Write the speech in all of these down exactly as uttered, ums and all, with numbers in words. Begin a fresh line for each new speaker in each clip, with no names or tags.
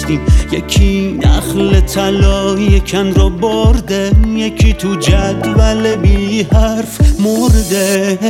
رفتیم. یکی نخل طلا یکن رو برده، یکی تو جدول بی حرف مرده.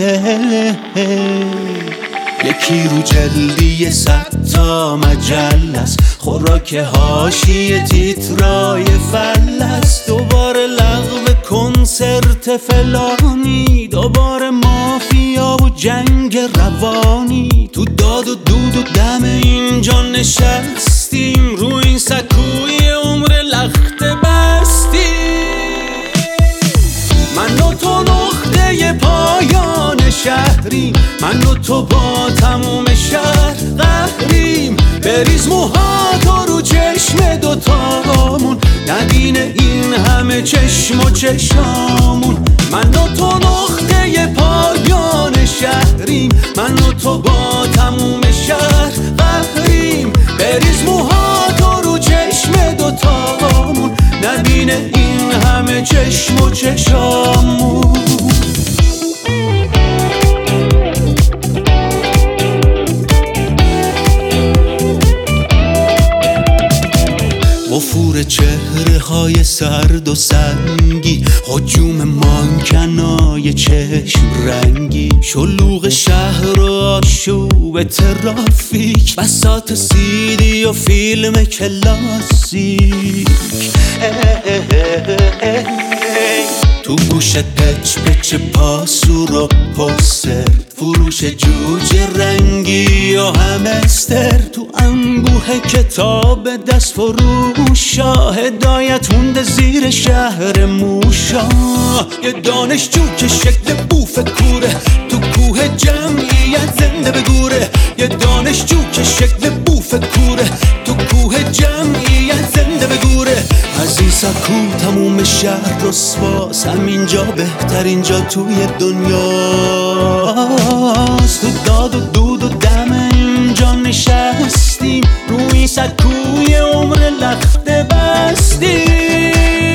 یکی رو جلدی صد تا مجله است، خوراک حاشیه تیترای فلس. دوباره لغو کنسرت فلانی، دوباره مافیا و جنگ روانی. تو داد و دود و دم اینجا نشستیم، رو این سکوی عمر لخت بستیم. من و تو نقطه پایان شهریم، من و تو با تموم شهر قهریم. بریز موهاتو رو چشم دوتامون، نبین این همه چشم و چشامون. من و تو نقطه پایان شهریم، من و تو با تموم شهر قهریم. بریز موهاتو رو چشم دوتامون، نبین این همه چشم و چشامون. وفور چهره های سرد و سنگی، هجوم مانکنای چشم رنگی. شلوغ شهر و آشوب ترافیک، بساط سیدی و فیلم کلاسیک. تو گوشت پچ پچ پاسور و پوستر، فروش جوجه رنگی و همستر. تو انبوه کتاب دست فروشا، هدایت مونده زیر شهر موشا. یه دانشجو که شکل بوف کوره، تو کوه جمعیت زنده بگوره. یه دانشجو که شکل بوف کوره، تو کوه جمعیت زنده بگوره. از این سکو تموم شهر رسواست، همینجا بهترین جا توی دنیاست. تو داد و دود و دم اینجا نشستیم، روی سکوی عمر لخته بستیم.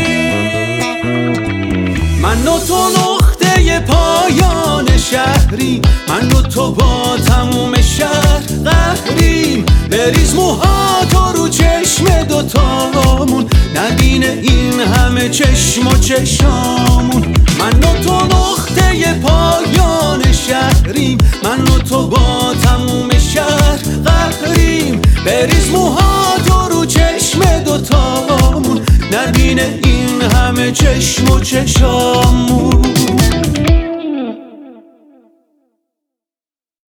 من و تو نقطه پایان شهریم، من و تو با تموم شهر قهریم. بریز موهاتو رو چشم دوتامون، نبین این همه چشم و چشامون. من و تو نقطه پایان شهریم، من و تو با تموم شهر قهریم. بریز موهاتو رو چشم دوتامون، نبین این همه چشم و چشامون.